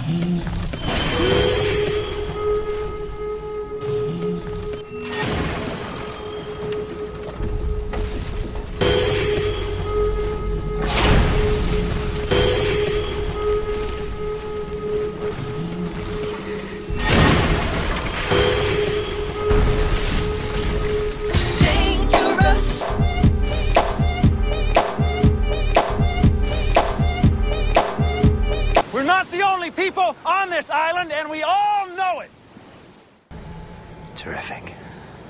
We're not the only people on this island, and we all know it. Terrific.